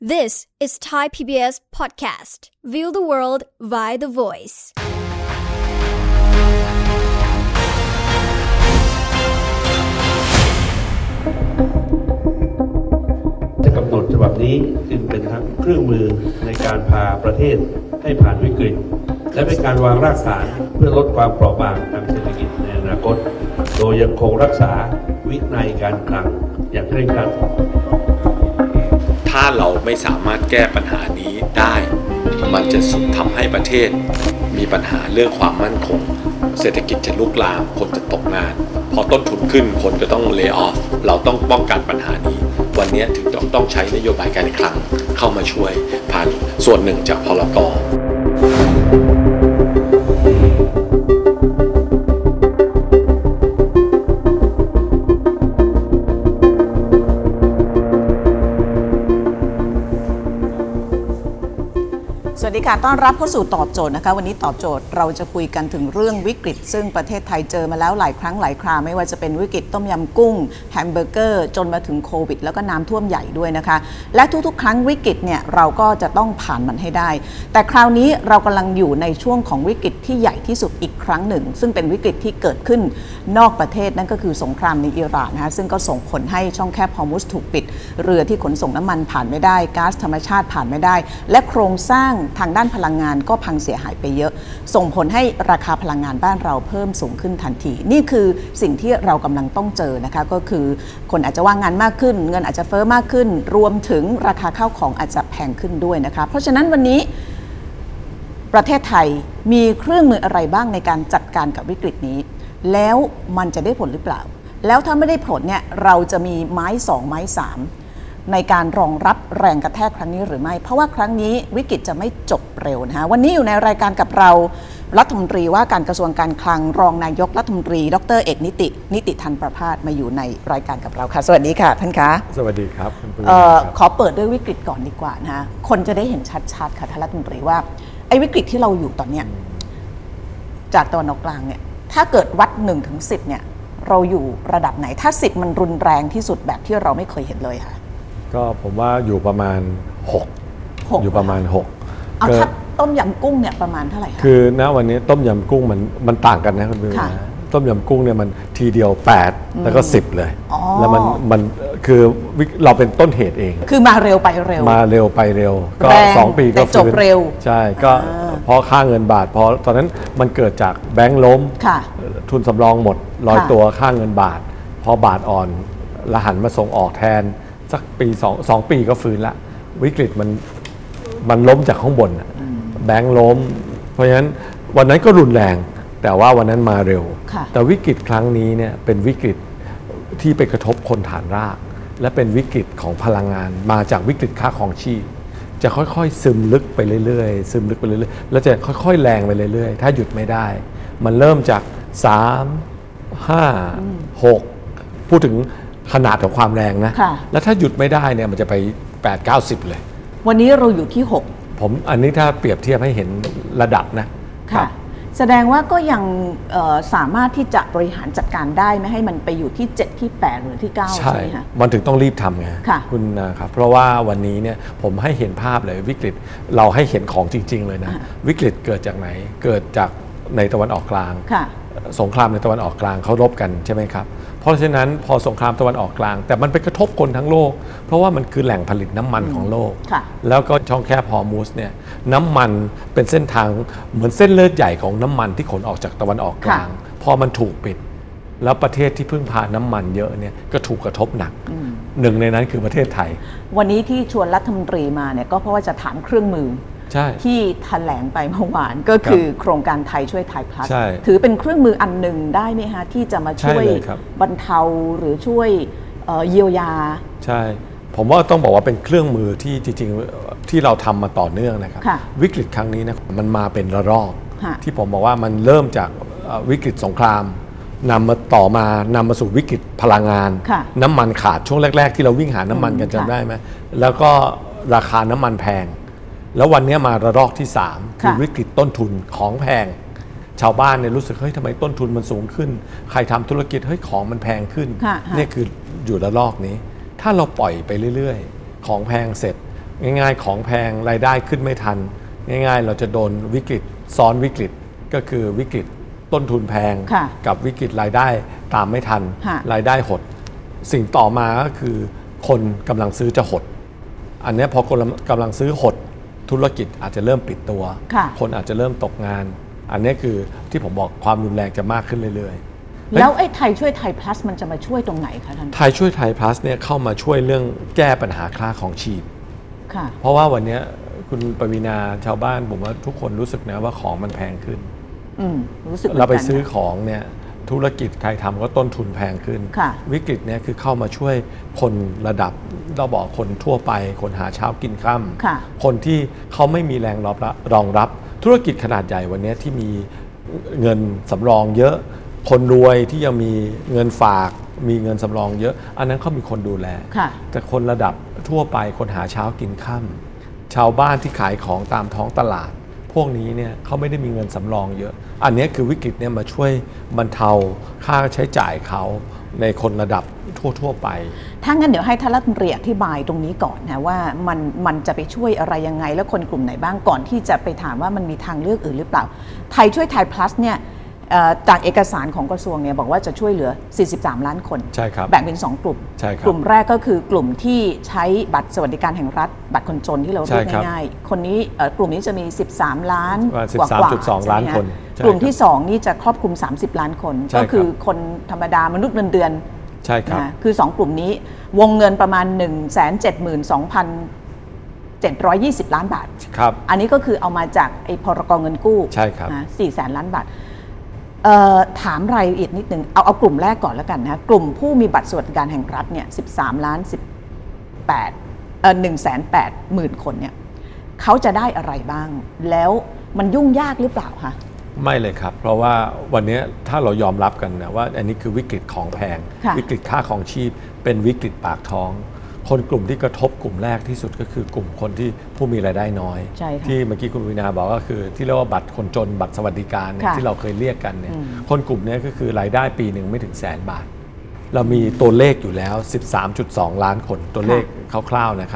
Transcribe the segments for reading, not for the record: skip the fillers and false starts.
This is Thai PBS podcast. View the world via the voice. จะกำหนดฉบับนี้จึงเป็นทั้งเครื่องมือในการพาประเทศให้ผ่านวิกฤตและเป็นการวางรากฐานเพื่อลดความเปราะบางทางเศรษฐกิจในอนาคตโดยยังคงรักษาวินัยการคลังอย่างเคร่งครัดถ้าเราไม่สามารถแก้ปัญหานี้ได้มันจะทำให้ประเทศมีปัญหาเรื่องความมั่นคงเศรษฐกิจจะลุกลามคนจะตกงานพอต้นทุนขึ้นคนก็ต้องเลย์ออฟเราต้องป้องกันปัญหานี้วันนี้ถึงต้องใช้นโยบายการคลังเข้ามาช่วยผ่านส่วนหนึ่งจากพลก. สวัสดีค่ะต้อนรับเข้าสู่ตอบโจทย์นะคะวันนี้ตอบโจทย์เราจะคุยกันถึงเรื่องวิกฤตซึ่งประเทศไทยเจอมาแล้วหลายครั้งหลายคราไม่ว่าจะเป็นวิกฤตต้มยำกุ้งแฮมเบอร์เกอร์จนมาถึงโควิดแล้วก็น้ำท่วมใหญ่ด้วยนะคะและทุกๆครั้งวิกฤตเนี่ยเราก็จะต้องผ่านมันให้ได้แต่คราวนี้เรากำลังอยู่ในช่วงของวิกฤตที่ใหญ่ที่สุดอีกครั้งหนึ่งซึ่งเป็นวิกฤตที่เกิดขึ้นนอกประเทศนั่นก็คือสงครามในอิหร่านนะคะซึ่งก็ส่งผลให้ช่องแคบฮอร์มุซถูกปิดเรือที่ขนส่งน้ำมันผ่านไม่ได้ก๊าซธรรมชาติผ่านไม่ได้และโครงสร้างทางด้านพลังงานก็พังเสียหายไปเยอะส่งผลให้ราคาพลังงานบ้านเราเพิ่มสูงขึ้นทันทีนี่คือสิ่งที่เรากำลังต้องเจอนะคะก็คือคนอาจจะว่างงานมากขึ้นเงินอาจจะเฟ้อมากขึ้นรวมถึงราคาข้าวของอาจจะแพงขึ้นด้วยนะคะเพราะฉะนั้นวันนี้ประเทศไทยมีเครื่องมืออะไรบ้างในการจัดการกับวิกฤตนี้แล้วมันจะได้ผลหรือเปล่าแล้วถ้าไม่ได้ผลเนี่ยเราจะมีไม้2ไม้3ในการรองรับแรงกระแทกครั้งนี้หรือไม่เพราะว่าครั้งนี้วิกฤตจะไม่จบเร็วนะคะวันนี้อยู่ในรายการกับเรารัฐมนตรีว่าการกระทรวงการคลังรองนายกรัฐมนตรีดร.เอกนิติธันประภาสมาอยู่ในรายการกับเราค่ะสวัสดีค่ะท่านคะสวัสดีครับคุณผู้ชมขอเปิดด้วยวิกฤตก่อนดีกว่านะคะคนจะได้เห็นชัดๆค่ะท่านรัฐมนตรีว่าไอ้วิกฤตที่เราอยู่ตอนเนี้ยจากตะวันออกกลางเนี่ยถ้าเกิดวัด1 ถึง 10เนี่ยเราอยู่ระดับไหนถ้า10มันรุนแรงที่สุดแบบที่เราไม่เคยเห็นเลยค่ะก็ผมว่าอยู่ประมาณ6อยู่ประมาณ6 เอาถ้าต้มยำกุ้งเนี่ยประมาณเท่าไหร่คะคือณวันนี้ต้มยำกุ้งมันต่างกันนะคุณผู้ชมต้มยำกุ้งเนี่ยมันทีเดียว8แล้วก็10เลยแล้วมันคือเราเป็นต้นเหตุเองคือมาเร็วไปเร็วมาเร็วไปเร็วก็2ปีก็จบเร็วใช่ก็เพราะค่าเงินบาทพอตอนนั้นมันเกิดจากแบงก์ล้มทุนสำรองหมดลอยตัวค่าเงินบาทพอบาทอ่อนละหันมาส่งออกแทนสักปี2ปีก็ฟื้นละวิกฤตมันล้มจากข้างบนแบงก์ล้มเพราะฉะนั้นวันนั้นก็รุนแรงแต่ว่าวันนั้นมาเร็วแต่วิกฤตครั้งนี้เนี่ยเป็นวิกฤตที่ไปกระทบคนฐานรากและเป็นวิกฤตของพลังงานมาจากวิกฤตค่าครองชีพจะค่อยๆซึมลึกไปเรื่อยๆซึมลึกไปเรื่อยๆแล้วจะค่อยๆแรงไปเรื่อยๆถ้าหยุดไม่ได้มันเริ่มจาก3 5 6พูดถึงขนาดของความแรงนะแล้วถ้าหยุดไม่ได้เนี่ยมันจะไป8 9 10เลยวันนี้เราอยู่ที่6 ผมอันนี้ถ้าเปรียบเทียบให้เห็นระดับนะค่ะแสดงว่าก็ยังสามารถที่จะบริหารจัดการได้ไม่ให้มันไปอยู่ที่7ที่8หรือที่9ใช่ไหมคะมันถึงต้องรีบทำไงคุณนะครับเพราะว่าวันนี้เนี่ยผมให้เห็นภาพเลยวิกฤตเราให้เห็นของจริงๆเลยนะวิกฤตเกิดจากไหนเกิดจากในตะวันออกกลางสงครามในตะวันออกกลางเขารบกันใช่ไหมครับเพราะฉะนั้นพอสงครามตะวันออกกลางแต่มันไปกระทบคนทั้งโลกเพราะว่ามันคือแหล่งผลิตน้ำมันของโลกแล้วก็ช่องแคบฮอร์มุซเนี่ยน้ำมันเป็นเส้นทางเหมือนเส้นเลือดใหญ่ของน้ำมันที่ขนออกจากตะวันออกกลางพอมันถูกปิดแล้วประเทศที่พึ่งพาน้ำมันเยอะเนี่ยก็ถูกกระทบหนักหนึ่งในนั้นคือประเทศไทยวันนี้ที่ชวนรัฐมนตรีมาเนี่ยก็เพราะว่าจะถามเครื่องมือที่แถลงไปเมื่อวานก็คือโครงการไทยช่วยไทยพลัสถือเป็นเครื่องมืออันหนึ่งได้ไหมคะที่จะมาช่วยบรรเทาหรือช่วยเยียวยาใช่ผมว่าต้องบอกว่าเป็นเครื่องมือที่จริงๆที่เราทำมาต่อเนื่องนะครับวิกฤตครั้งนี้นะมันมาเป็นระลอกที่ผมบอกว่ามันเริ่มจากวิกฤตสงครามนำมาสู่วิกฤตพลังงานน้ำมันขาดช่วงแรกๆที่เราวิ่งหาน้ำมันกันจำได้ไหมแล้วก็ราคาน้ำมันแพงแล้ววันนี้มาระลอกที่3คือวิกฤตต้นทุนของแพงชาวบ้านเนี่ยรู้สึกเฮ้ยทำไมต้นทุนมันสูงขึ้นใครทำธุรกิจเฮ้ยของมันแพงขึ้นนี่คืออยู่ระลอกนี้ถ้าเราปล่อยไปเรื่อยๆของแพงเสร็จง่ายๆของแพงรายได้ขึ้นไม่ทันง่ายๆเราจะโดนวิกฤตซ้อนวิกฤตก็คือวิกฤตต้นทุนแพงกับวิกฤตรายได้ตามไม่ทันรายได้หดสิ่งต่อมาก็คือคนกำลังซื้อจะหดอันนี้พอคนกำลังซื้อหดธุรกิจอาจจะเริ่มปิดตัวคนอาจจะเริ่มตกงานอันนี้คือที่ผมบอกความรุนแรงจะมากขึ้นเรื่อยๆแล้วไอ้ไทยช่วยไทย plus มันจะมาช่วยตรงไหนคะท่านไทยช่วยไทย plus เนี่ยเข้ามาช่วยเรื่องแก้ปัญหาค่าของชีพเพราะว่าวันนี้คุณปวีณาชาวบ้านผมว่าทุกคนรู้สึกนะว่าของมันแพงขึ้นรู้สึกเราไปซื้อของเนี่ยธุรกิจใครทำก็ต้นทุนแพงขึ้นวิกฤตเนี่ยคือเข้ามาช่วยคนระดับเราบอกคนทั่วไปคนหาเช้ากินค่ำคนที่เขาไม่มีแรงรองรับธุรกิจขนาดใหญ่วันนี้ที่มีเงินสำรองเยอะคนรวยที่ยังมีเงินฝากมีเงินสำรองเยอะอันนั้นเขามีคนดูแลแต่คนระดับทั่วไปคนหาเช้ากินค่ำชาวบ้านที่ขายของตามท้องตลาดพวกนี้เนี่ยเขาไม่ได้มีเงินสำรองเยอะอันนี้คือวิกฤตเนี่ยมาช่วยบรรเทาค่าใช้จ่ายเขาในคนระดับทั่วไปถ้างั้นเดี๋ยวให้ท่านรัฐมนตรีอธิบายตรงนี้ก่อนนะว่ามันจะไปช่วยอะไรยังไงแล้วคนกลุ่มไหนบ้างก่อนที่จะไปถามว่ามันมีทางเลือกอื่นหรือเปล่าไทยช่วยไทย plus เนี่ยจากเอกสารของกระทรวงเนี่ยบอกว่าจะช่วยเหลือ43ล้านคนใช่ครับแบ่งเป็น2กลุ่มกลุ่มแรกก็คือกลุ่มที่ใช้บัตรสวัสดิการแห่งรัฐบัตรคนจนที่เราเรียกง่ายๆคนนี้กลุ่มนี้จะมี13ล้านกว่า 13.2 ล้านคนกลุ่มที่2นี่จะครอบคลุม30ล้านคนก็คือคนธรรมดามนุษย์เงินเดือนใช่ครับคือ2กลุ่มนี้วงเงินประมาณ 172,720 ล้านบาทครับอันนี้ก็คือเอามาจากไอ้พรก.เงินกู้ใช่ครับ 400,000 ล้านบาทถามรายละเอียดนิดนึงเอากลุ่มแรกก่อนแล้วกันนะกลุ่มผู้มีบัตรสวัสดิการแห่งรัฐเนี่ย180,000 คนเนี่ยเขาจะได้อะไรบ้างแล้วมันยุ่งยากหรือเปล่าคะไม่เลยครับเพราะว่าวันนี้ถ้าเรายอมรับกันนะว่าอันนี้คือวิกฤตของแพงวิกฤตค่าของชีพเป็นวิกฤตปากท้องคนกลุ่มที่กระทบกลุ่มแรกที่สุดก็คือกลุ่มคนที่ผู้มีรายได้น้อยที่เมื่อกี้คุณวินาบอกก็คือที่เรียกว่าบัตรคนจนบัตรสวัสดิการที่เราเคยเรียกกันเนี่ยคนกลุ่มนี้ก็คือรายได้ปีหนึ่งไม่ถึง100,000 บาทเรามีตัวเลขอยู่แล้ว 13.2 ล้านคนตัวเลขคร่าวๆนะครับ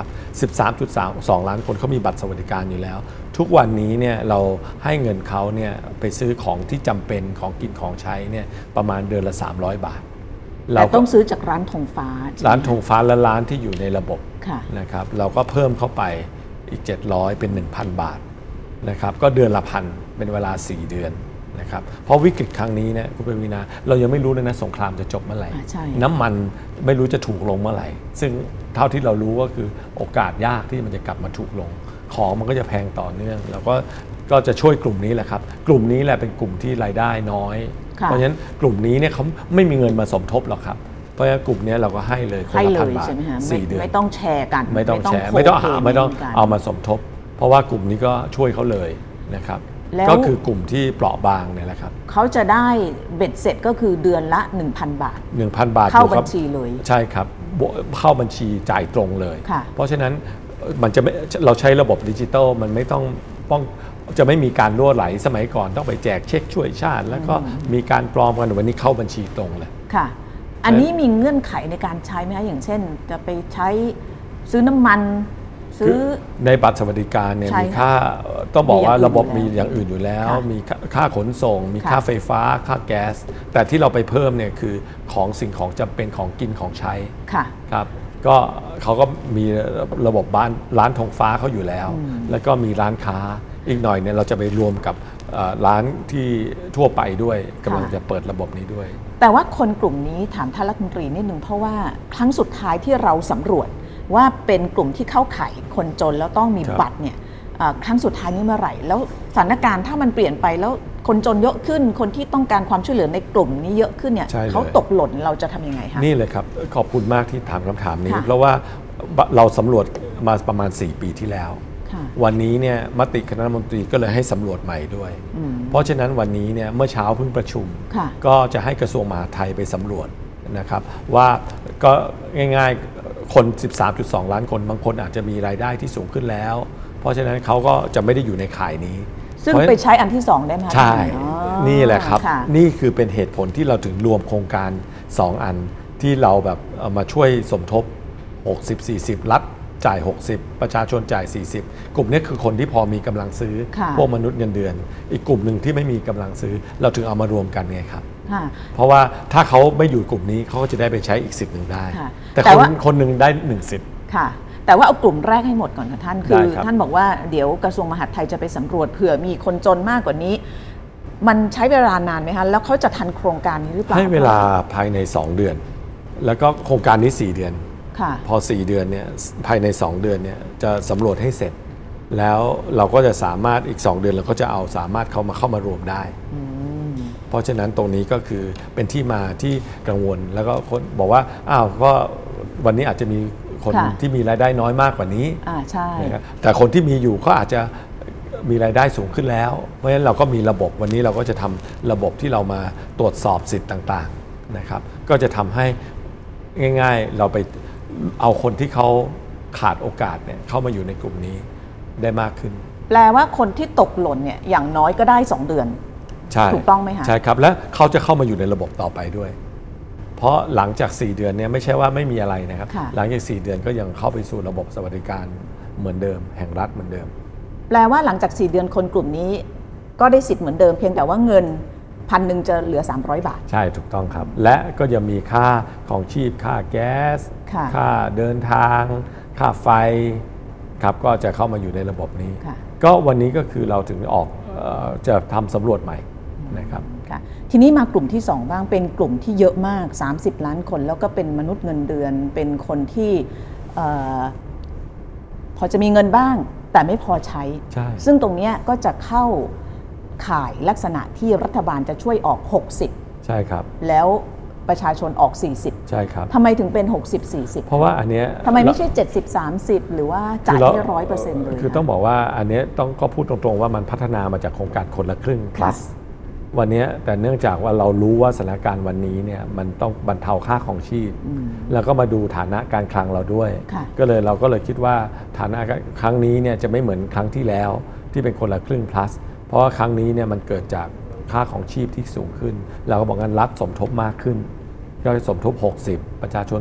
13.2 ล้านคนเขามีบัตรสวัสดิการอยู่แล้วทุกวันนี้เนี่ยเราให้เงินเขาเนี่ยไปซื้อของที่จำเป็นของกินของใช้เนี่ยประมาณเดือนละ300 บาทแต่ต้องซื้อจากร้านธงฟ้าร้านธงฟ้าและร้านที่อยู่ในระบบนะครับเราก็เพิ่มเข้าไปอีก700เป็น 1,000 บาทนะครับก็เดือนละพันเป็นเวลา4 เดือนนะครับเพราะวิกฤตครั้งนี้เนี่ยคุณปวีณาเรายังไม่รู้เลยนะสงครามจะจบเมื่อไหร่น้ำมันไม่รู้จะถูกลงเมื่อไหร่ซึ่งเท่าที่เรารู้ก็คือโอกาสยากที่มันจะกลับมาถูกลงของมันก็จะแพงต่อเนื่องแล้วก็จะช่วยกลุ่มนี้แหละครับกลุ่มนี้แหละเป็นกลุ่มที่รายได้น้อยเพราะฉะนั้นกลุ่มนี้เนี่ยเขาไม่มีเงินมาสมทบหรอกครับเพราะฉะนั้นกลุ่มนี้เราก็ให้เลยคนละ1,000 บาท4 เดือนไม่ต้องแชร์กันไม่ต้องแชร์ไม่ต้องเอามาสมทบเพราะว่ากลุ่มนี้ก็ช่วยเขาเลยนะครับก็คือกลุ่มที่เปราะบางเนี่ยแหละครับเขาจะได้เบ็ดเสร็จก็คือเดือนละ 1,000 บาท 1,000 บาทเข้าบัญชีเลยใช่ครับเข้าบัญชีจ่ายตรงเลยเพราะฉะนั้นมันจะไม่เราใช้ระบบดิจิตอลมันไม่ต้องจะไม่มีการรั่วไหลสมัยก่อนต้องไปแจกเช็คช่วยชาติแล้วก็มีการปลอมกันวันนี้เข้าบัญชีตรงเลยค่ะอันนี้มีเงื่อนไขในการใช้ไหมคะอย่างเช่นจะไปใช้ซื้อน้ำมันซื้อในบัตรสวัสดิการเนี่ยมีค่าต้องบอกว่าระบบมีอย่างอื่นอยู่แล้วมีค่าขนส่งมีค่าไฟฟ้าค่าแก๊สแต่ที่เราไปเพิ่มเนี่ยคือของสิ่งของจำเป็นของกินของใช้ครับก็เขาก็มีระบบร้านธงฟ้าเขาอยู่แล้วแล้วก็มีร้านค้าอีกหน่อยเนี่ยเราจะไปรวมกับร้านที่ทั่วไปด้วยกำลังจะเปิดระบบนี้ด้วยแต่ว่าคนกลุ่มนี้ถามท่านรัฐมนตรีนิดนึงเพราะว่าครั้งสุดท้ายที่เราสำรวจว่าเป็นกลุ่มที่เข้าข่ายคนจนแล้วต้องมีบัตรเนี่ยครั้งสุดท้ายนี้เมื่อไหร่แล้วสถานการณ์ถ้ามันเปลี่ยนไปแล้วคนจนเยอะขึ้นคนที่ต้องการความช่วยเหลือในกลุ่มนี้เยอะขึ้นเนี่ยเขาตกหล่นเราจะทำยังไงคะนี่เลยครับขอบคุณมากที่ถามคำถามนี้เพราะว่าเราสำรวจมาประมาณ4 ปีที่แล้ววันนี้เนี่ยมติคณะรัฐมนตรีก็เลยให้สำรวจใหม่ด้วยเพราะฉะนั้นวันนี้เนี่ยเมื่อเช้าเพิ่งประชุมก็จะให้กระทรวงมหาดไทยไปสำรวจนะครับว่าก็ง่ายๆคน 13.2 ล้านคนบางคนอาจจะมีรายได้ที่สูงขึ้นแล้วเพราะฉะนั้นเขาก็จะไม่ได้อยู่ในข่ายนี้ซึ่งไปใช้อันที่2ได้ไหมใช่นี่แหละครับนี่คือเป็นเหตุผลที่เราถึงรวมโครงการ2 อันที่เราแบบเอามาช่วยสมทบ60-40รัฐจ่าย60ประชาชนจ่าย40กลุ่มนี้คือคนที่พอมีกำลังซื้อพวกมนุษย์เงินเดือนอีกกลุ่มหนึ่งที่ไม่มีกำลังซื้อเราถึงเอามารวมกันไงครับเพราะว่าถ้าเขาไม่อยู่กลุ่มนี้เขาก็จะได้ไปใช้อีกสิทธิ์หนึ่งได้แต่คนหนึ่งได้1สิทธิ์ค่ะแต่ว่าเอากลุ่มแรกให้หมดก่อนค่ะท่านคือท่านบอกว่าเดี๋ยวกระทรวงมหาดไทยจะไปสำรวจเผื่อมีคนจนมากกว่านี้มันใช้เวลานานไหมคะแล้วเขาจะทันโครงการนี้หรือเปล่าให้เวลาภายใน2 เดือนแล้วก็โครงการนี้4 เดือนพอ4 เดือนเนี่ยภายใน2 เดือนเนี่ยจะสำรวจให้เสร็จแล้วเราก็จะสามารถอีก2 เดือนเราก็จะเอาสามารถเข้ามารวมได้เพราะฉะนั้นตรงนี้ก็คือเป็นที่มาที่กังวลแล้วก็คนบอกว่าอ้าวก็วันนี้อาจจะมีคนที่มีรายได้น้อยมากกว่านี้ใช่แต่คนที่มีอยู่ก็อาจจะมีรายได้สูงขึ้นแล้วเพราะฉะนั้นเราก็มีระบบวันนี้เราก็จะทำระบบที่เรามาตรวจสอบสิทธิ์ต่างๆนะครับก็จะทำให้ง่ายๆเราไปเอาคนที่เขาขาดโอกาสเนี่ยเข้ามาอยู่ในกลุ่มนี้ได้มากขึ้นแปลว่าคนที่ตกหล่นเนี่ยอย่างน้อยก็ได้2 เดือนใช่ถูกต้องไหมคะใช่ครับและเขาจะเข้ามาอยู่ในระบบต่อไปด้วยเพราะหลังจาก4 เดือนเนี่ยไม่ใช่ว่าไม่มีอะไรนะครับหลังจาก4 เดือนก็ยังเข้าไปสู่ระบบสวัสดิการเหมือนเดิมแห่งรัฐเหมือนเดิมแปลว่าหลังจาก4 เดือนคนกลุ่มนี้ก็ได้สิทธิ์เหมือนเดิมเพียงแต่ว่าเงิน1,000จะเหลือ300 บาทใช่ถูกต้องครับและก็จะมีค่าของชีพค่าแก๊สค่าเดินทางค่าไฟครับก็จะเข้ามาอยู่ในระบบนี้ก็วันนี้ก็คือเราถึงออกจะทำสำรวจใหม่นะครับทีนี้มากลุ่มที่2บ้างเป็นกลุ่มที่เยอะมาก30 ล้านคนแล้วก็เป็นมนุษย์เงินเดือนเป็นคนที่พอจะมีเงินบ้างแต่ไม่พอใช้ซึ่งตรงนี้ก็จะเข้าข่ายลักษณะที่รัฐบาลจะช่วยออก60 ใช่ครับแล้วประชาชนออก40 ใช่ครับทำไมถึงเป็น60-40 เพราะว่าอันเนี้ยทำไมไม่ใช่70-30หรือว่าจ่ายให้ 100% เลยคือต้องบอกว่าอันเนี้ยต้องก็พูดตรงๆว่ามันพัฒนามาจากโครงการคนละครึ่ง plus วันนี้แต่เนื่องจากว่าเรารู้ว่าสถานการณ์วันนี้เนี่ยมันต้องบรรเทาค่าของชีพแล้วก็มาดูฐานะการคลังเราด้วยเราก็เลยคิดว่าฐานะครั้งนี้เนี่ยจะไม่เหมือนครั้งที่แล้วที่เป็นคนละครึ่ง plus เพราะว่าครั้งนี้เนี่ยมันเกิดจากค่าของชีพที่สูงขึ้นเราก็บอกงั้นรัฐสมทบมากขึ้นก็สมทบ60ประชาชน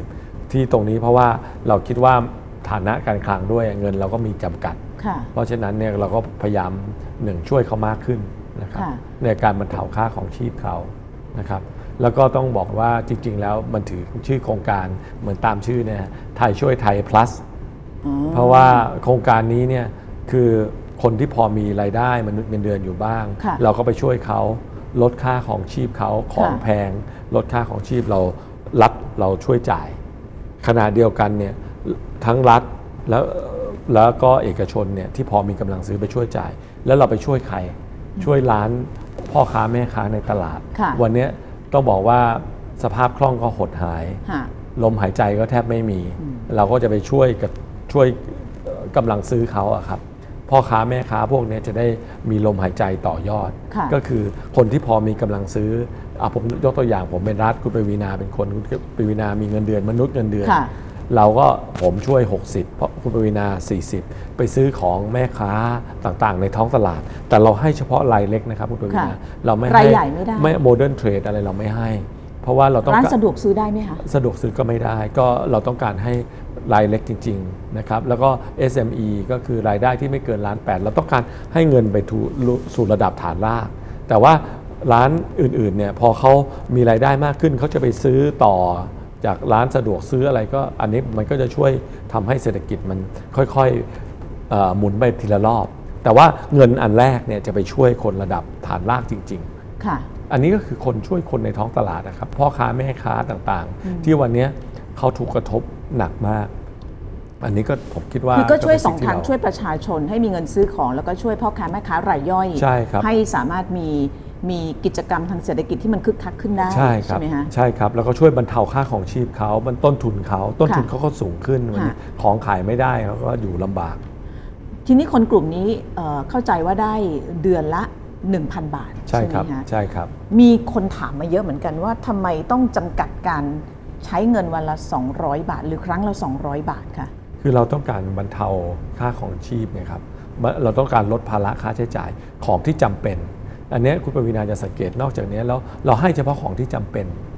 40ที่ตรงนี้เพราะว่าเราคิดว่าฐานะการคลังด้วยเงินเราก็มีจำกัดเพราะฉะนั้นเนี่ยเราก็พยายามช่วยเขามากขึ้นนะครับในการบรรเทาค่าของชีพเขานะครับแล้วก็ต้องบอกว่าจริงๆแล้วมันถือชื่อโครงการเหมือนตามชื่อเนี่ยไทยช่วยไทย plus เพราะว่าโครงการนี้เนี่ยคือคนที่พอมีรายได้มนุษย์เงินเดือนอยู่บ้างเราก็ไปช่วยเขาลดค่าของชีพเขาของแพงลดค่าของชีพเราช่วยจ่ายขณะเดียวกันเนี่ยทั้งรัฐแล้วก็เอกชนเนี่ยที่พอมีกำลังซื้อไปช่วยจ่ายแล้วเราไปช่วยใครช่วยร้านพ่อค้าแม่ค้าในตลาดวันนี้ต้องบอกว่าสภาพคล่องก็หดหายลมหายใจก็แทบไม่มีเราก็จะไปช่วยกำลังซื้อเขาอะครับพ่อค้าแม่ค้าพวกนี้จะได้มีลมหายใจต่อยอดก็คือคนที่พอมีกำลังซื้อผมยกตัวอย่างผมเป็นรัฐคุณปวีณาเป็นคนคุณปวีณามีเงินเดือนมนุษย์เงินเดือนเราก็ผมช่วย60เพราะคุณปวีณา40ไปซื้อของแม่ค้าต่างๆในท้องตลาดแต่เราให้เฉพาะรายเล็กนะครับคุณปวีณาเราไม่ให้รายใหญ่ไม่ได้ไม่โมเดิร์นเทรดอะไรเราไม่ให้เพราะว่าเราต้องร้านสะดวกซื้อได้ไหมคะสะดวกซื้อก็ไม่ได้ก็เราต้องการให้รายเล็กจริงๆนะครับแล้วก็ SME ก็คือรายได้ที่ไม่เกิน1.8 เราต้องการให้เงินไปสู่ระดับฐานรากแต่ว่าร้านอื่นๆเนี่ยพอเขามีรายได้มากขึ้นเขาจะไปซื้อต่อจากร้านสะดวกซื้ออะไรก็อันนี้มันก็จะช่วยทำให้เศรษฐกิจมันค่อยๆหมุนไปทีละรอบแต่ว่าเงินอันแรกเนี่ยจะไปช่วยคนระดับฐานรากจริงๆค่ะอันนี้ก็คือคนช่วยคนในท้องตลาดนะครับพ่อค้าแม่ค้าต่างๆที่วันนี้เขาถูกกระทบหนักมากอันนี้ก็ผมคิดว่าคือก็ช่วย2 ทางช่วยประชาชนให้มีเงินซื้อของแล้วก็ช่วยพ่อค้าแม่ค้ารายย่อยให้สามารถมีกิจกรรมทางเศรษฐกิจที่มันคึกคักขึ้นได้ใช่ไหมคะใช่ครับแล้วก็ช่วยบรรเทาค่าของชีพเขาบรรต้นทุนเขาก็สูงขึ้นวันนี้ของขายไม่ได้เขาก็อยู่ลำบากทีนี้คนกลุ่มนี้เข้าใจว่าได้เดือนละ 1,000 บาทใช่ไหมคะใช่ครับมีคนถามมาเยอะเหมือนกันว่าทำไมต้องจำกัดการใช้เงินวันละ200 บาทหรือครั้งละ200 บาทค่ะคือเราต้องการบรรเทาค่าของชีพไงครับเราต้องการลดภาระค่าใช้จ่ายของที่จำเป็นอันนี้คุณปวีณาจะสังเกตนอกจากนี้แล้วเราให้เฉพาะของที่จำเป็น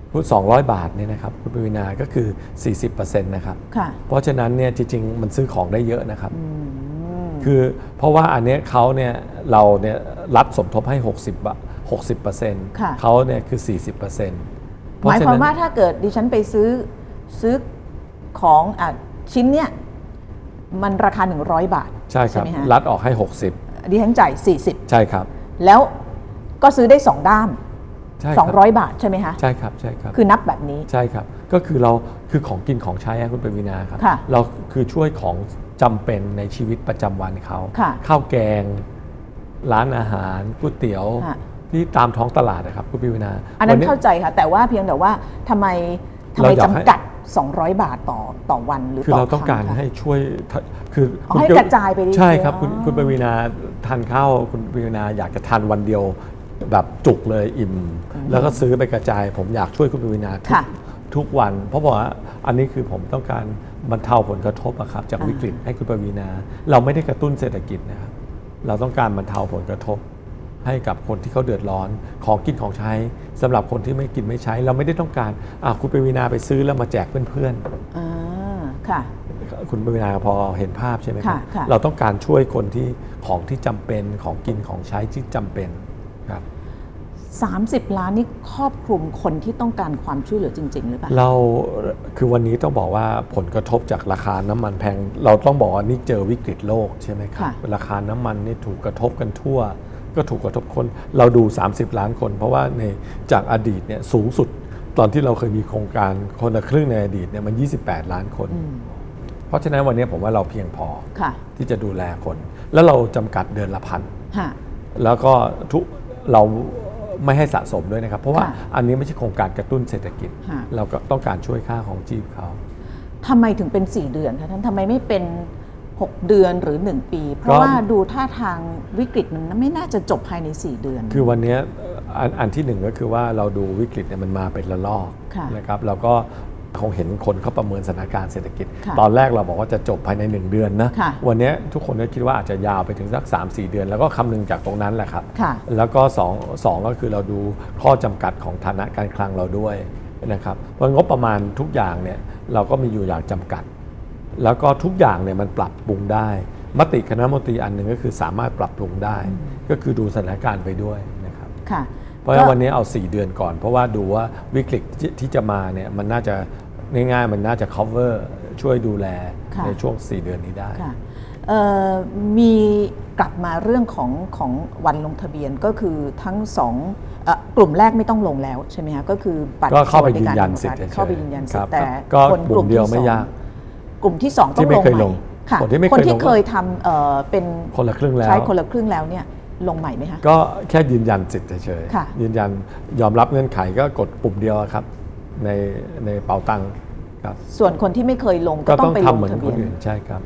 พูด200 บาทเนี่ยนะครับคุณปวีณาก็คือ 40% นะครับเพราะฉะนั้นเนี่ยจริงๆมันซื้อของได้เยอะนะครับคือเพราะว่าอันนี้เขาเนี่ยเราเนี่ยรัฐสมทบให้60%เขาเนี่ยคือ 40% หมายความว่าถ้าเกิดดิฉันไปซื้อของชิ้นเนี่ยมันราคา100 บาทใช่ครับรัฐออกให้60 ดิฉันจ่าย40 ใช่ครับแล้วก็ซื้อได้2ด้าม200 บาทใช่ไหมคะใช่ครับใช่ครับคือนับแบบนี้ใช่ครับก็คือเราคือของกินของใช้คุณปวีณาครับเราคือช่วยของจำเป็นในชีวิตประจำวันเขาข้าวแกงร้านอาหารก๋วยเตี๋ยวที่ตามท้องตลาดนะครับคุณปวีณาอันนั้นเข้าใจค่ะแต่ว่าเพียงแต่ว่าทำไมจำกัด200 บาทต่อวันหรือคือเราต้องการให้ช่วยคือให้กระจายไปใช่ครับคุณปวีณาทานข้าวคุณปวีณาอยากจะทานวันเดียวแบบจุกเลยอิ่มแล้วก็ซื้อไปกระจายผมอยากช่วยคุณปวีณาทุกวันเพราะว่าอันนี้คือผมต้องการบรรเทาผลกระทบครับจากวิกฤตให้คุณปวีณาเราไม่ได้กระตุ้นเศรษฐกิจนะครับเราต้องการบรรเทาผลกระทบให้กับคนที่เขาเดือดร้อนของกินของใช้สำหรับคนที่ไม่กินไม่ใช้เราไม่ได้ต้องการคุณปวีณาไปซื้อแล้วมาแจกเพื่อนๆค่ะคุณปวีณาพอเห็นภาพใช่ไหมครับเราต้องการช่วยคนที่ของที่จำเป็นของกินของใช้ที่จำเป็นครับ 30 ล้านนี่ครอบคลุมคนที่ต้องการความช่วยเหลือจริงๆหรือเปล่าเราคือวันนี้ต้องบอกว่าผลกระทบจากราคาน้ำมันแพงเราต้องบอกว่านี่เจอวิกฤตโลกใช่ไหมครับราคาน้ำมันนี่ถูกกระทบกันทั่วก็ถูกกระทบคนเราดู30 ล้านคนเพราะว่าในจากอดีตเนี่ยสูงสุดตอนที่เราเคยมีโครงการคนละครึ่งในอดีตเนี่ยมัน28 ล้านคนเพราะฉะนั้นวันนี้ผมว่าเราเพียงพอที่จะดูแลคนแล้วเราจำกัดเดือนละ1,000แล้วก็เราไม่ให้สะสมด้วยนะครับเพราะว่าอันนี้ไม่ใช่โครงการกระตุ้นเศรษฐกิจเราก็ต้องการช่วยค่าของชีพเขาทำไมถึงเป็น4 เดือนคะท่านทำไมไม่เป็น6 เดือนหรือ1 ปีเพราะว่าดูท่าทางวิกฤตมันไม่น่าจะจบภายใน4 เดือนคือวันนี้อันที่1ก็คือว่าเราดูวิกฤตเนี่ยมันมาเป็นระลอกนะครับเราก็คงเห็นคนเขาประเมินสถานการณ์เศรษฐกิจตอนแรกเราบอกว่าจะจบภายใน1 เดือนนะวันนี้ทุกคนก็คิดว่าอาจจะยาวไปถึงสัก 3-4 เดือนแล้วก็คำนึงจากตรงนั้นแหละครับแล้วก็2ก็คือเราดูข้อจำกัดของฐานะการคลังเราด้วยนะครับเพราะงบประมาณทุกอย่างเนี่ยเราก็มีอยู่อย่างจำกัดแล้วก็ทุกอย่างเนี่ยมันปรับปรุงได้มติคณะรัฐมนตรีอันหนึ่งก็คือสามารถปรับปรุงได้ก็คือดูสถานการณ์ไปด้วยนะครับเพราะว่าวันนี้เอา4 เดือนก่อนเพราะว่าดูว่าวิกฤตที่จะมาเนี่ยมันน่าจะง่ายๆมันน่าจะ cover ช่วยดูแลในช่วง4 เดือนนี้ได้มีกลับมาเรื่องของวันลงทะเบียนก็คือทั้ง2กลุ่มแรกไม่ต้องลงแล้วใช่ไหมคะก็คือบัตรก็เข้าไปยืนยันสิทธิ์เข้าไปยืนยันสิทธิ์แต่คนกลุ่มเดียวไม่ยากกลุ่มที่2ต้องลงใหม่ค่ะคนที่เคยทำเป็นคนละครึ่งแล้วใช้คนละครึ่งแล้วเนี่ยลงใหม่ไหมคะก็แค่ยืนยันสิทธิ์เฉยๆยืนยันยอมรับเงื่อนไขก็กดปุ่มเดียวครับในเป๋าตังค์ครับส่วนคนที่ไม่เคยลงก็ต้องไปลงทะเบียนใช่ครับ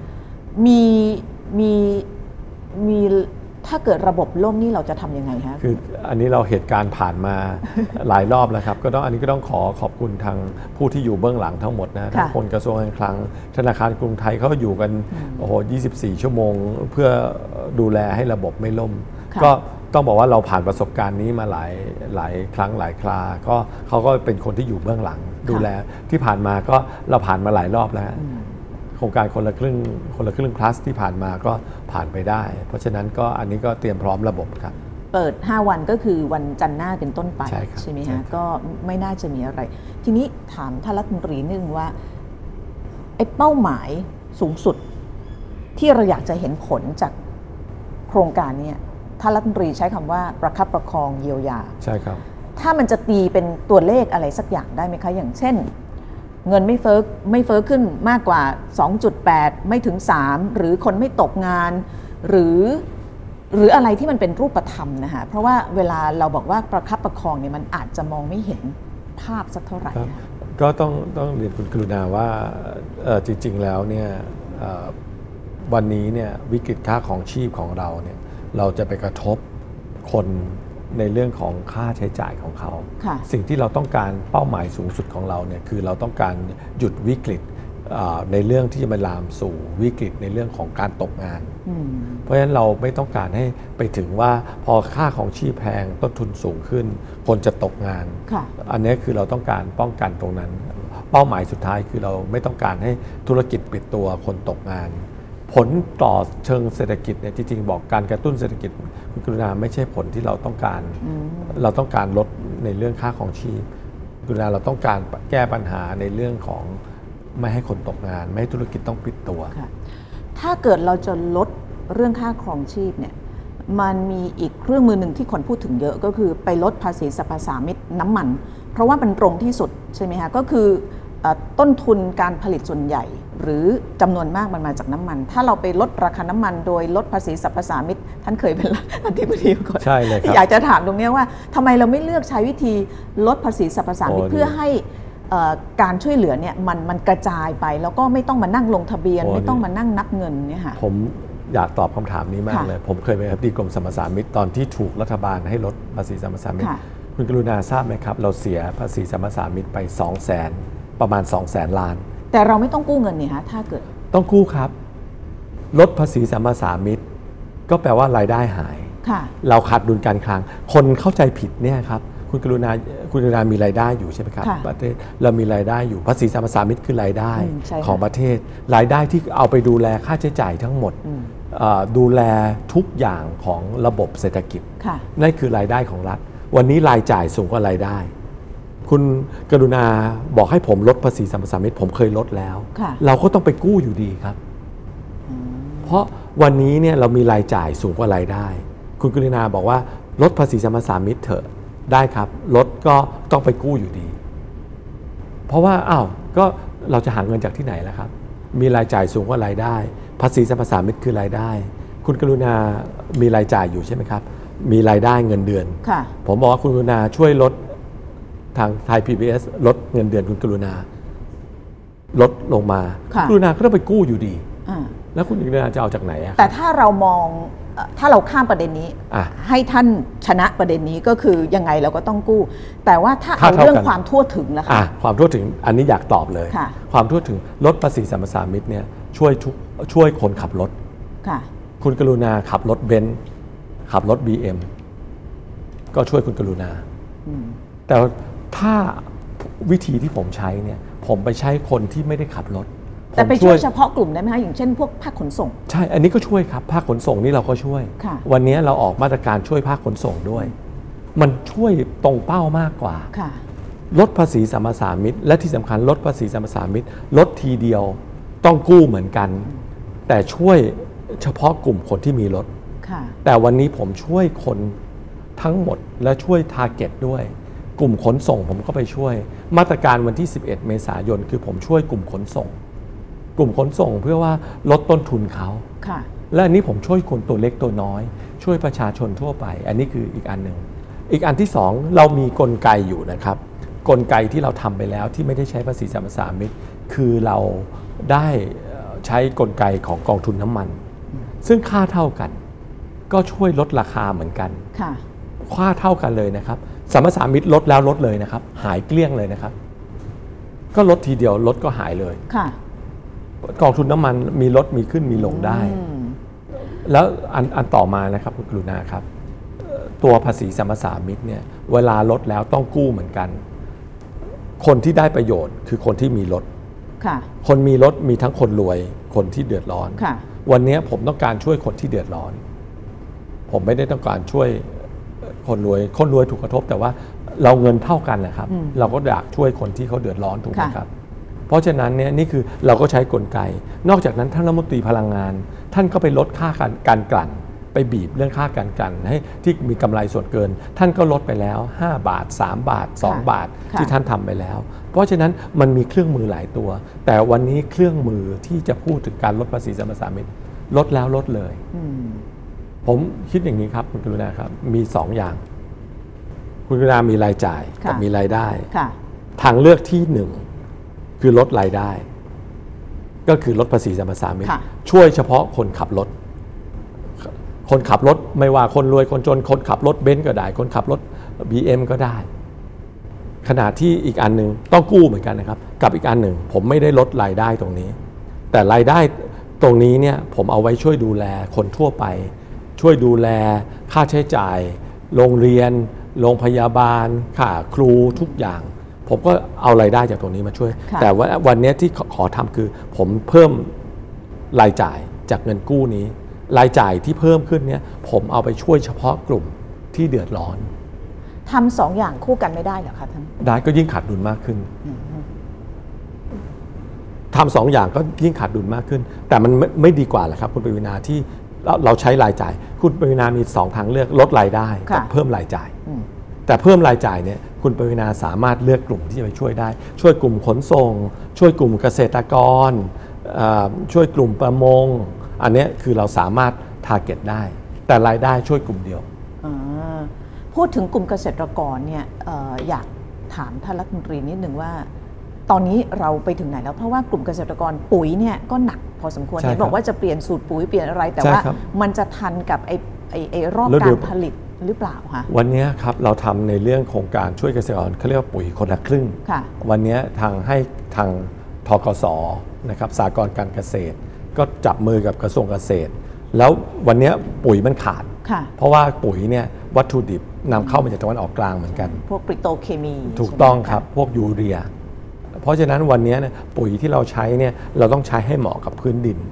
มีถ้าเกิดระบบล่มนี่เราจะทำยังไงฮะคืออันนี้เราเหตุการณ์ผ่านมาหลายรอบแล้วครับอันนี้ก็ต้องขอบคุณทางผู้ที่อยู่เบื้องหลังทั้งหมดนะทั้งคนกระทรวงการคลังธนาคารกรุงไทยเขาอยู่กัน24 ชั่วโมงเพื่อดูแลให้ระบบไม่ล่มก็ต้องบอกว่าเราผ่านประสบการณ์นี้มาหลายครั้งหลายคราก็เขาก็เป็นคนที่อยู่เบื้องหลังดูแลที่ผ่านมาก็เราผ่านมาหลายรอบแล้วโครงการคนละครึ่ง plus ที่ผ่านมาก็ผ่านไปได้เพราะฉะนั้นก็อันนี้ก็เตรียมพร้อมระบบครับเปิด5 วันก็คือวันจันทร์หน้าเป็นต้นไปใช่ไหมฮะก็ไม่น่าจะมีอะไรทีนี้ถามท่านรัฐมนตรีนิดนึงว่าไอ้เป้าหมายสูงสุดที่เราอยากจะเห็นผลจากโครงการนี้ท่านรัฐมนตรีใช้คำว่าประคับประคองเยียวยาใช่ครับถ้ามันจะตีเป็นตัวเลขอะไรสักอย่างได้ไหมคะอย่างเช่นเงินไม่เฟ้อขึ้นมากกว่า 2.8 ไม่ถึง3หรือคนไม่ตกงานหรืออะไรที่มันเป็นรูปธรรมนะคะเพราะว่าเวลาเราบอกว่าประคับประคองเนี่ยมันอาจจะมองไม่เห็นภาพสักเท่าไหร่ก็ต้องเรียนคุณกรุณาว่าจริงๆแล้วเนี่ยวันนี้เนี่ยวิกฤตค่าของชีพของเราเนี่ยเราจะไปกระทบคนในเรื่องของค่าใช้จ่ายของเขาสิ่งที่เราต้องการเป้าหมายสูงสุดของเราเนี่ยคือเราต้องการหยุดวิกฤตในเรื่องที่จะมาลามสู่วิกฤตในเรื่องของการตกงานเพราะฉะนั้นเราไม่ต้องการให้ไปถึงว่าพอค่าของชีพแพงต้นทุนสูงขึ้นคนจะตกงานอันนี้คือเราต้องการป้องกันตรงนั้นเป้าหมายสุดท้ายคือเราไม่ต้องการให้ธุรกิจปิดตัวคนตกงานผลต่อเชิงเศรษฐกิจเนี่ยจริงๆบอกการกระตุ้นเศรษฐกิจคุณกรุณาไม่ใช่ผลที่เราต้องการเราต้องการลดในเรื่องค่าของชีพคุณกรุณาเราต้องการแก้ปัญหาในเรื่องของไม่ให้คนตกงานไม่ให้ธุรกิจต้องปิดตัวถ้าเกิดเราจะลดเรื่องค่าครองชีพเนี่ยมันมีอีกเครื่องมือหนึ่งที่คนพูดถึงเยอะก็คือไปลดภาษีสรรพสามิตน้ำมันเพราะว่ามันตรงที่สุดใช่ไหมคะก็คือต้นทุนการผลิตส่วนใหญ่หรือจำนวนมากมันมาจากน้ำมันถ้าเราไปลดราคาน้ำมันโดยลดภาษีสรรพสามิตท่านเคยเป็นอธิบดีก่อนใช่เลยครับอยากจะถามตรงนี้ว่าทำไมเราไม่เลือกใช้วิธีลดภาษีสรรพสามิตเพื่อให้การช่วยเหลือเนี่ยมันกระจายไปแล้วก็ไม่ต้องมานั่งลงทะเบียนไม่ต้องมานั่งนับเงินเนี่ยค่ะผมอยากตอบคำถามนี้มากเลยผมเคยเป็นอธิบดีกรมสรรพสามิตตอนที่ถูกรัฐบาลให้ลดภาษีสรรพสามิตคุณกรุณาทราบไหมครับเราเสียภาษีสรรพสามิตไป200,000ประมาณ200,000 ล้านแต่เราไม่ต้องกู้เงินนี่ฮะถ้าเกิดต้องกู้ครับลดภาษีสรรพสามิตก็แปลว่ารายได้หายเราขาดดุลการคลังคนเข้าใจผิดเนี่ยครับคุณกรุณามีรายได้อยู่ใช่ไหมครับประเทศเรามีรายได้อยู่ภาษีสรรพสามิตคือรายได้ของประเทศรายได้ที่เอาไปดูแลค่าใช้จ่ายทั้งหมดดูแลทุกอย่างของระบบเศรษฐกิจนั่นคือรายได้ของรัฐวันนี้รายจ่ายสูงกว่ารายได้คุณกรุณาบอกให้ผมลดภาษีสรรพสามิตผมเคยลดแล้วเราก็ต้องไปกู้อยู่ดีครับเพราะวันนี้เนี่ยเรามีรายจ่ายสูงกว่ารายได้คุณกรุณาบอกว่าลดภาษีสรรพสามิตเถอะได้ครับลดก็ต้องไปกู้อยู่ดีเพราะว่าก็เราจะหาเงินจากที่ไหนล่ะครับมีรายจ่ายสูงกว่ารายได้ภาษีสรรพสามิตคือรายได้คุณกรุณามีรายจ่ายอยู่ใช่ไหมครับมีรายได้เงินเดือนผมบอกว่าคุณกรุณาช่วยลดทางไทย PBS ลดเงินเดือนคุณกรุณาลดลงมาคุณกรุณาก็ต้องไปกู้อยู่ดีแล้วคุณกรุณาจะเอาจากไหนแต่ถ้าเรามองถ้าเราข้ามประเด็นนี้ให้ท่านชนะประเด็นนี้ก็คือยังไงเราก็ต้องกู้แต่ว่าถ้าเอาเรื่องความทั่วถึงล่ะคะความทั่วถึงอันนี้อยากตอบเลยความทั่วถึงลดภาษีสรรพสามิตเนี่ยช่วยคนขับรถคุณกรุณาขับรถเบนซ์ขับรถ BM ก็ช่วยคุณกรุณาแต่ถ้าวิธีที่ผมใช้เนี่ยผมไปใช้คนที่ไม่ได้ขับรถแต่ไปช่วยเฉพาะกลุ่มได้ไหมคะอย่างเช่นพวกภาคขนส่งใช่อันนี้ก็ช่วยครับภาคขนส่งนี่เราก็ช่วยวันนี้เราออกมาตรการช่วยภาคขนส่งด้วยมันช่วยตรงเป้ามากกว่าลดภาษีสรรพสามิตและที่สำคัญลดภาษีสรรพสามิตลดทีเดียวต้องกู้เหมือนกันแต่ช่วยเฉพาะกลุ่มคนที่มีรถแต่วันนี้ผมช่วยคนทั้งหมดและช่วยทาร์เก็ตด้วยกลุ่มขนส่งผมก็ไปช่วยมาตรการวันที่11 เมษายนคือผมช่วยกลุ่มขนส่งเพื่อว่าลดต้นทุนเขาและอันนี้ผมช่วยคนตัวเล็กตัวน้อยช่วยประชาชนทั่วไปอันนี้คืออีกอันหนึ่งอีกอันที่2เรามีกลไกอยู่นะครับกลไกที่เราทำไปแล้วที่ไม่ได้ใช้ภาษีสรรพสามิตคือเราได้ใช้กลไกของกองทุนน้ำมันซึ่งค่าเท่ากันก็ช่วยลดราคาเหมือนกันค่าเท่ากันเลยนะครับสรรพสามิตลดแล้วลดเลยนะครับหายเกลี้ยงเลยนะครับก็ลดทีเดียวลดก็หายเลยกองทุนน้ำมันมีลดมีขึ้นมีลงได้แล้วอันต่อมานะครับคุณกรุณาครับตัวภาษีสรรพสามิตเนี่ยเวลาลดแล้วต้องกู้เหมือนกันคนที่ได้ประโยชน์คือคนที่มีรถคนมีรถมีทั้งคนรวยคนที่เดือดร้อนวันนี้ผมต้องการช่วยคนที่เดือดร้อนผมไม่ได้ต้องการช่วยคนรวยถูกกระทบแต่ว่าเราเงินเท่ากันแหละครับเราก็อยากช่วยคนที่เขาเดือดร้อนถูกไหมครับเพราะฉะนั้นเนี่ยนี่คือเราก็ใช้กลไกนอกจากนั้นท่านรัฐมนตรีพลังงานท่านก็ไปลดค่าการกลั่นไปบีบเรื่องค่าการกลั่นให้ที่มีกำไรส่วนเกินท่านก็ลดไปแล้ว5 บาท3 บาท2 บาทที่ท่านทำไปแล้วเพราะฉะนั้นมันมีเครื่องมือหลายตัวแต่วันนี้เครื่องมือที่จะพูดถึงการลดภาษีสรรพสามิตลดแล้วลดเลยผมคิดอย่างนี้ครับคุณกรุณาครับมี2อย่างคุณกรุณามีรายจ่ายกับมีรายได้ทางเลือกที่1คือลดรายได้ก็คือลดภาษีสรรพสามิตช่วยเฉพาะคนขับรถไม่ว่าคนรวยคนจนคนขับรถเบนซ์ก็ได้คนขับรถ BM ก็ได้ขณะที่อีกอันหนึ่งต้องกู้เหมือนกันนะครับกับอีกอันหนึ่งผมไม่ได้ลดรายได้ตรงนี้แต่รายได้ตรงนี้เนี่ยผมเอาไว้ช่วยดูแลคนทั่วไปช่วยดูแลค่าใช้จ่ายโรงเรียนโรงพยาบาลค่าครูทุกอย่างผมก็เอารายได้จากตรงนี้มาช่วยแต่ว่าวันนี้ที่ขอทำคือผมเพิ่มรายจ่ายจากเงินกู้นี้รายจ่ายที่เพิ่มขึ้นเนี่ยผมเอาไปช่วยเฉพาะกลุ่มที่เดือดร้อนทำสองอย่างคู่กันไม่ได้เหรอคะท่านได้ก็ยิ่งขาดดุลมากขึ้นทำสองอย่างก็ยิ่งขาดดุลมากขึ้นแต่มันไม่ดีกว่าหรอครับคุณปวีณาที่เราใช้รายจ่ายคุณปวีณามี2ทางเลือกลดรายได้กับเพิ่มรายจ่ายแต่เพิ่มรายจ่ายเนี่ยคุณปวีณาสามารถเลือกกลุ่มที่จะไปช่วยได้ช่วยกลุ่มขนส่งช่วยกลุ่มเกษตรกรช่วยกลุ่มประมงอันนี้คือเราสามารถทาร์เก็ตได้แต่รายได้ช่วยกลุ่มเดียวพูดถึงกลุ่มเกษตรกรเนี่ยอยากถามท่านรัฐมนตรีนิดหนึ่งว่าตอนนี้เราไปถึงไหนแล้วเพราะว่ากลุ่มเกษตรกรปุ๋ยเนี่ยก็หนักพอสมควรเห็นบอกว่าจะเปลี่ยนสูตรปุ๋ยเปลี่ยนอะไรแต่ว่ามันจะทันกับไอ้รอบการผลิตหรือเปล่าคะวันนี้ครับเราทำในเรื่องโครงการช่วยเกษตรกรเขาเรียกว่าปุ๋ยคนละครึ่งวันนี้ทางธกสนะครับสหกรณ์การเกษตรก็จับมือกับกระทรวงเกษตรแล้ววันนี้ปุ๋ยมันขาดเพราะว่าปุ๋ยเนี่ยวัตถุดิบนำเข้ามาจากตะวันออกกลางเหมือนกันพวกปิโตรเคมีถูกต้องครับพวกยูเรียเพราะฉะนั้นวันนี้เนี่ยปุ๋ยที่เราใช้เนี่ยเราต้องใช้ให้เหมาะกับพื้นดิน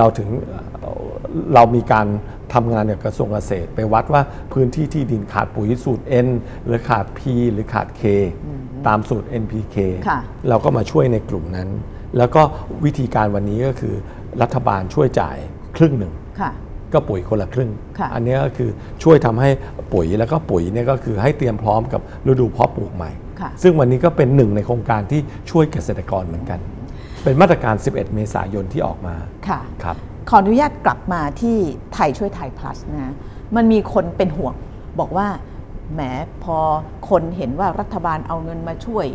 เรามีการทำงานกับกระทรวงเกษตรไปวัดว่าพื้นที่ที่ดินขาดปุ๋ยสูตร N หรือขาด P หรือขาด K ตามสูตร NPK เราก็มาช่วยในกลุ่มนั้นแล้วก็วิธีการวันนี้ก็คือรัฐบาลช่วยจ่ายครึ่งหนึ่งก็ปุ๋ยคนละครึ่งอันนี้ก็คือช่วยทำให้ปุ๋ยแล้วก็ปุ๋ยเนี่ยก็คือให้เตรียมพร้อมกับฤดูเพาะปลูกใหม่ซึ่งวันนี้ก็เป็นหนึ่งในโครงการที่ช่วยเกษตรกรเหมือนกันเป็นมาตรการ11 เมษายนที่ออกมาค่ะครับขออนุญาตกลับมาที่ไทยช่วยไทย plus นะมันมีคนเป็นห่วงบอกว่าแหมพอคนเห็นว่ารัฐบาลเอาเงินมาช่วย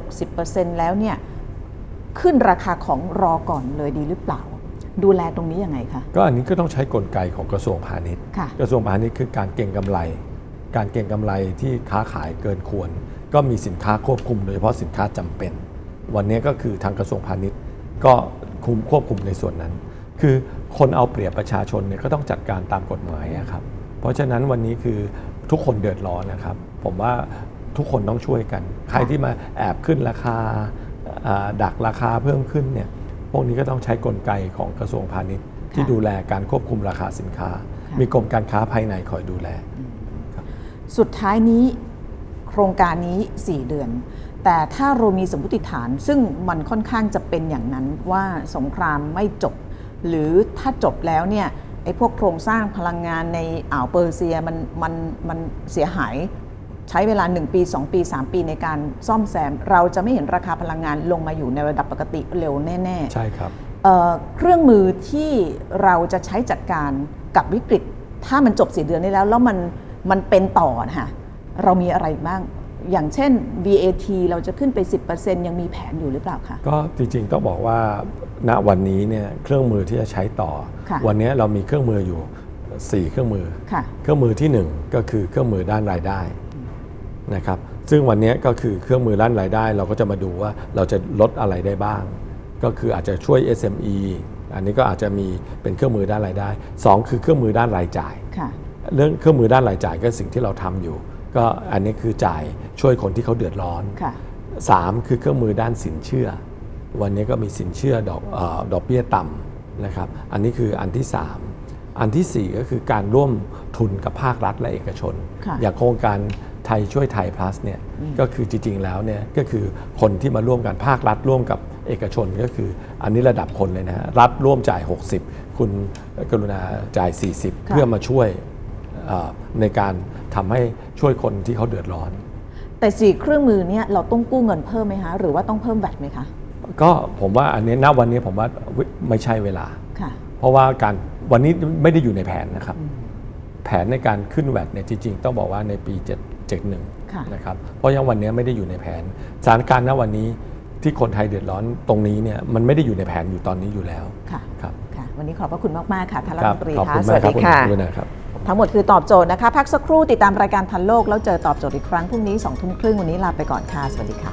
60% แล้วเนี่ยขึ้นราคาของรอก่อนเลยดีหรือเปล่าดูแลตรงนี้ยังไงคะก็อันนี้ก็ต้องใช้กลไกของกระทรวงพาณิชย์กระทรวงพาณิชย์คือการเก็งกำไรที่ค้าขายเกินควรก็มีสินค้าควบคุมโดยเฉพาะสินค้าจำเป็นวันนี้ก็คือทางกระทรวงพาณิชย์ก็ควบคุมในส่วนนั้นคือคนเอาเปรียบประชาชนเนี่ยก็ต้องจัดการตามกฎหมายครับเพราะฉะนั้นวันนี้คือทุกคนเดือดร้อนนะครับผมว่าทุกคนต้องช่วยกันใครที่มาแอบขึ้นราคาดักราคาเพิ่มขึ้นเนี่ยพวกนี้ก็ต้องใช้กลไกของกระทรวงพาณิชย์ที่ดูแลการควบคุมราคาสินค้ามีกรมการค้าภายในคอยดูแลสุดท้ายนี้โครงการนี้4 เดือนแต่ถ้าเรามีสมมติฐานซึ่งมันค่อนข้างจะเป็นอย่างนั้นว่าสงครามไม่จบหรือถ้าจบแล้วเนี่ยไอ้พวกโครงสร้างพลังงานในอ่าวเปอร์เซียมันเสียหายใช้เวลา1 ปี 2 ปี 3 ปีในการซ่อมแซมเราจะไม่เห็นราคาพลังงานลงมาอยู่ในระดับปกติเร็วแน่ๆใช่ครับเครื่องมือที่เราจะใช้จัดการกับวิกฤตถ้ามันจบ4 เดือนนี้แล้วมันเป็นต่อนะคะเรามีอะไรบ้างอย่างเช่น VAT เราจะขึ้นไป 10% ยังมีแผนอยู่หรือเปล่าคะก็จริงๆต้องบอกว่าณวันนี้เนี่ยเครื่องมือที่จะใช้ต่อวันนี้เรามีเครื่องมืออยู่4เครื่องมือเครื่องมือที่1ก็คือเครื่องมือด้านรายได้นะครับซึ่งวันนี้ก็คือเครื่องมือด้านรายได้เราก็จะมาดูว่าเราจะลดอะไรได้บ้างก็คืออาจจะช่วย SME อันนี้ก็อาจจะมีเป็นเครื่องมือด้านรายได้2คือเครื่องมือด้านรายจ่ายเรื่องเครื่องมือด้านรายจ่ายก็สิ่งที่เราทำอยู่ก็อันนี้คือจ่ายช่วยคนที่เขาเดือดร้อน3คือเครื่องมือด้านสินเชื่อวันนี้ก็มีสินเชื่อดอกเบี้ยต่ำนะครับอันนี้คืออันที่3อันที่4ก็คือการร่วมทุนกับภาครัฐและเอกชนอย่างโครงการไทยช่วยไทย plus เนี่ยก็คือจริงๆแล้วเนี่ยก็คือคนที่มาร่วมกันภาครัฐร่วมกับเอกชนก็คืออันนี้ระดับคนเลยนะฮะรัฐร่วมจ่าย60คุณกรุณาจ่าย40เพื่อมาช่วยในการทำให้ช่วยคนที่เขาเดือดร้อนแต่4เครื่องมือเนี่ยเราต้องกู้เงินเพิ่มไหมคะหรือว่าต้องเพิ่มแวตไหมคะก็ผมว่าอันนี้ณวันนี้ผมว่าไม่ใช่เวลาเพราะว่าการวันนี้ไม่ได้อยู่ในแผนนะครับแผนในการขึ้นแวตเนี่ยจริงๆต้องบอกว่าในปี71นะครับเพราะยังวันนี้ไม่ได้อยู่ในแผนสถานการณ์ณวันนี้ที่คนไทยเดือดร้อนตรงนี้เนี่ยมันไม่ได้อยู่ในแผนอยู่ตอนนี้อยู่แล้วค่ะวันนี้ขอบพระคุณมากๆค่ะท่านรัฐมนตรีค่ะสวัสดีค่ะทั้งหมดคือตอบโจทย์นะคะพักสักครู่ติดตามรายการทันโลกแล้วเจอตอบโจทย์อีกครั้งพรุ่งนี้ 20:30 วันนี้ลาไปก่อนค่ะสวัสดีค่ะ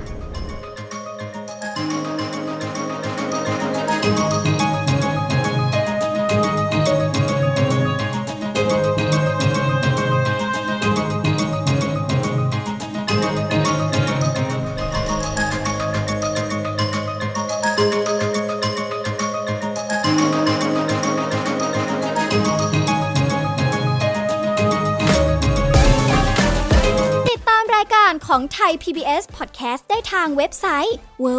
ของไทย PBS Podcast ได้ทางเว็บไซต์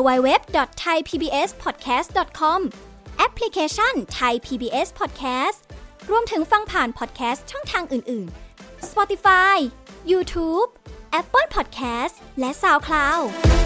www.thaipbspodcast.com แอปพลิเคชัน Thai PBS Podcast รวมถึงฟังผ่าน podcast ช่องทางอื่นๆ Spotify, YouTube, Apple Podcast และ SoundCloud